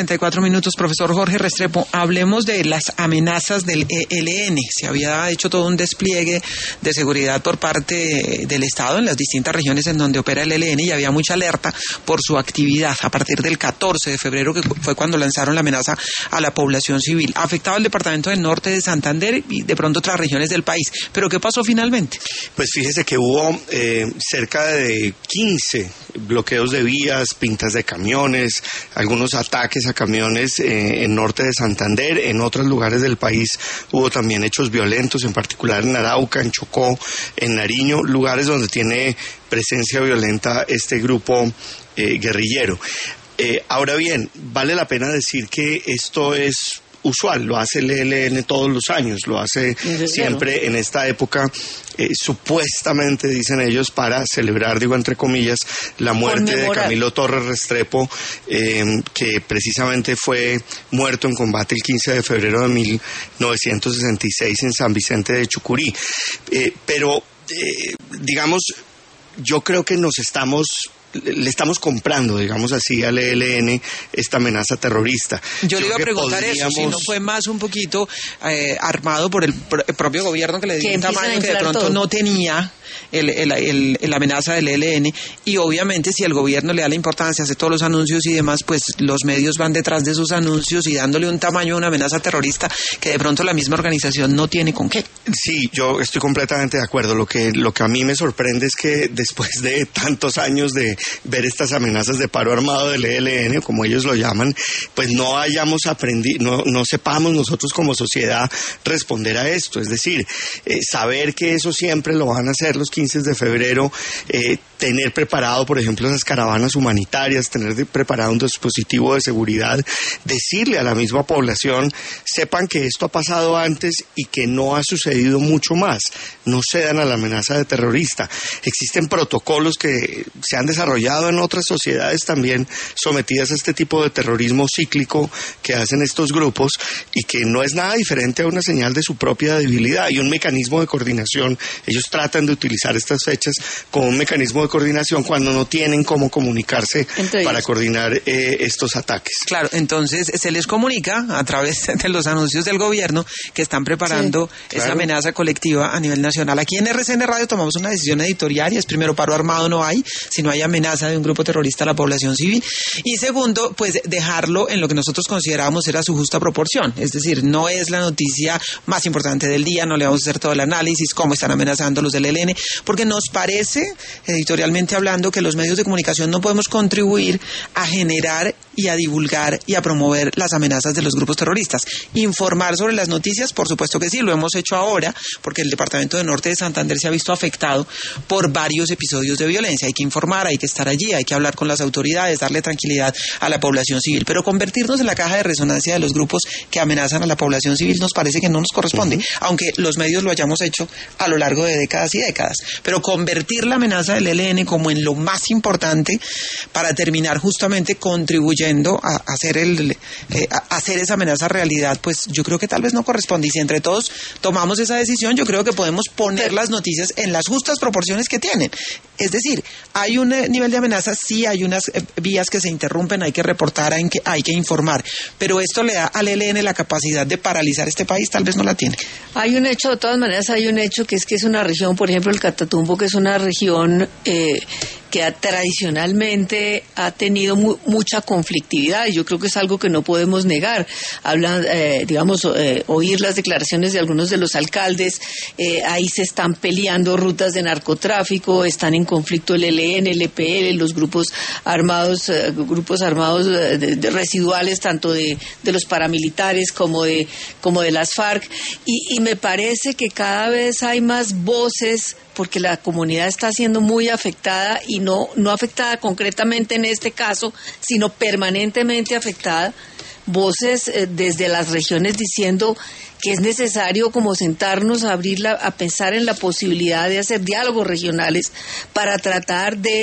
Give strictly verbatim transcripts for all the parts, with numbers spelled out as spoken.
treinta y cuatro minutos, profesor Jorge Restrepo, hablemos de las amenazas del E L N. Se había hecho todo un despliegue de seguridad por parte del Estado en las distintas regiones en donde opera el E L N y había mucha alerta por su actividad. A partir del catorce de febrero, que fue cuando lanzaron la amenaza a la población civil, afectaba al departamento del norte de Santander y de pronto otras regiones del país. ¿Pero qué pasó finalmente? Pues fíjese que hubo eh, cerca de quince bloqueos de vías, pintas de camiones, algunos ataques a camiones eh, en norte de Santander. En otros lugares del país hubo también hechos violentos, en particular en Arauca, en Chocó, en Nariño, lugares donde tiene presencia violenta este grupo eh, guerrillero. Eh, ahora bien, vale la pena decir que esto es usual, lo hace el E L N todos los años, lo hace siempre en esta época, eh, supuestamente dicen ellos para celebrar, digo entre comillas, la muerte de Camilo Torres Restrepo, eh, que precisamente fue muerto en combate el quince de febrero de mil novecientos sesenta y seis en San Vicente de Chucurí. Eh, pero, eh, digamos, yo creo que nos estamos... le estamos comprando, digamos así, al E L N esta amenaza terrorista. Yo le iba a preguntar podríamos... eso, si no fue más un poquito eh, armado por el, pr el propio gobierno que le dio un tamaño que de pronto todo. no tenía el, el, el, el, la amenaza del E L N, y obviamente si el gobierno le da la importancia, hace todos los anuncios y demás, pues los medios van detrás de sus anuncios y dándole un tamaño a una amenaza terrorista que de pronto la misma organización no tiene con qué. Sí, yo estoy completamente de acuerdo. Lo que, lo que a mí me sorprende es que después de tantos años de ver estas amenazas de paro armado del E L N, como ellos lo llaman, pues no hayamos aprendido, no, no sepamos nosotros como sociedad responder a esto. Es decir, eh, saber que eso siempre lo van a hacer los quince de febrero, eh, tener preparado, por ejemplo, esas caravanas humanitarias, tener de, preparado un dispositivo de seguridad, decirle a la misma población, sepan que esto ha pasado antes y que no ha sucedido mucho más, no cedan a la amenaza de terrorista. Existen protocolos que se han desarrollado en otras sociedades también sometidas a este tipo de terrorismo cíclico que hacen estos grupos y que no es nada diferente a una señal de su propia debilidad y un mecanismo de coordinación. Ellos tratan de utilizar estas fechas como un mecanismo de coordinación cuando no tienen cómo comunicarse entonces, para coordinar eh, estos ataques. Claro, entonces se les comunica a través de los anuncios del gobierno que están preparando sí, claro. esa amenaza colectiva a nivel nacional. Aquí en R C N Radio tomamos una decisión editorial y es primero, paro armado no hay, si no hay amenaza de un grupo terrorista a la población civil, y segundo, pues dejarlo en lo que nosotros considerábamos era su justa proporción, es decir, no es la noticia más importante del día, no le vamos a hacer todo el análisis, cómo están amenazando los del E L N, porque nos parece, editorialmente hablando, que los medios de comunicación no podemos contribuir a generar y a divulgar y a promover las amenazas de los grupos terroristas. Informar sobre las noticias, por supuesto que sí, lo hemos hecho ahora, porque el departamento de Norte de Santander se ha visto afectado por varios episodios de violencia. Hay que informar, hay que estar allí, hay que hablar con las autoridades, darle tranquilidad a la población civil, pero convertirnos en la caja de resonancia de los grupos que amenazan a la población civil nos parece que no nos corresponde, uh-huh. aunque los medios lo hayamos hecho a lo largo de décadas y décadas, pero convertir la amenaza del E L N como en lo más importante para terminar justamente contribuyendo a hacer, el, eh, a hacer esa amenaza realidad, pues yo creo que tal vez no corresponde, y si entre todos tomamos esa decisión, yo creo que podemos poner las noticias en las justas proporciones que tienen. Es decir, hay un eh, nivel de amenaza, sí hay unas eh, vías que se interrumpen, hay que reportar, hay que, hay que informar, pero esto le da al E L N la capacidad de paralizar este país, tal vez no la tiene. Hay un hecho, de todas maneras hay un hecho, que es que es una región, por ejemplo el Catatumbo, que es una región eh, que ha, tradicionalmente ha tenido mu mucha conflictividad, y yo creo que es algo que no podemos negar. Hablan, eh, digamos, eh, oír las declaraciones de algunos de los alcaldes, eh, ahí se están peleando rutas de narcotráfico, están en conflicto el E L N, el E P L, los grupos armados, eh, grupos armados de, de residuales, tanto de, de los paramilitares como de, como de las FARC, y, y me parece que cada vez hay más voces, porque la comunidad está siendo muy afectada, y no, no afectada concretamente en este caso, sino permanentemente afectada, voces eh, desde las regiones diciendo que es necesario como sentarnos a abrirla, a pensar en la posibilidad de hacer diálogos regionales para tratar de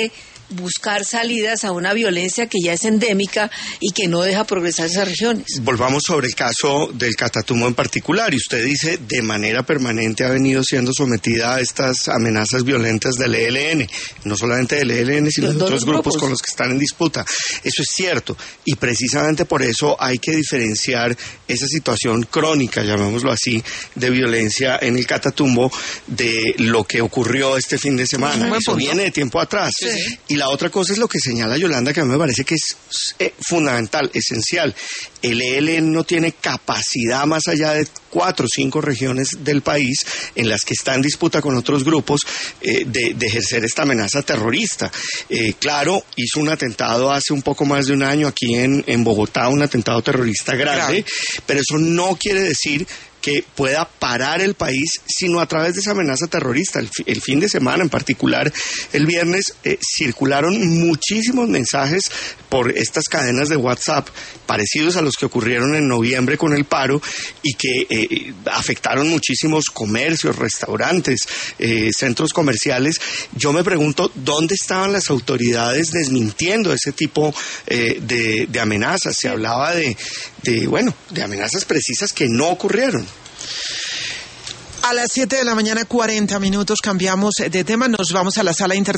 buscar salidas a una violencia que ya es endémica y que no deja progresar esas regiones. Volvamos sobre el caso del Catatumbo en particular, y usted dice de manera permanente ha venido siendo sometida a estas amenazas violentas del E L N, no solamente del E L N, sino de otros grupos con los que están en disputa. Eso es cierto, y precisamente por eso hay que diferenciar esa situación crónica, llamémoslo así, de violencia en el Catatumbo de lo que ocurrió este fin de semana. Eso punto. Viene de tiempo atrás. Sí. Y la otra cosa es lo que señala Yolanda, que a mí me parece que es eh, fundamental, esencial. El E L N no tiene capacidad más allá de cuatro o cinco regiones del país en las que está en disputa con otros grupos eh, de, de ejercer esta amenaza terrorista. Eh, claro, hizo un atentado hace un poco más de un año aquí en, en Bogotá, un atentado terrorista grande, claro. Pero eso no quiere decir que pueda parar el país, sino a través de esa amenaza terrorista. El, el fin de semana, en particular el viernes, eh, circularon muchísimos mensajes por estas cadenas de WhatsApp, parecidos a los que ocurrieron en noviembre con el paro, y que eh, afectaron muchísimos comercios, restaurantes, eh, centros comerciales. Yo me pregunto, ¿dónde estaban las autoridades desmintiendo ese tipo eh, de, de amenazas? Se hablaba de, de, bueno, de amenazas precisas que no ocurrieron. A las siete de la mañana, cuarenta minutos, cambiamos de tema, nos vamos a la sala internacional.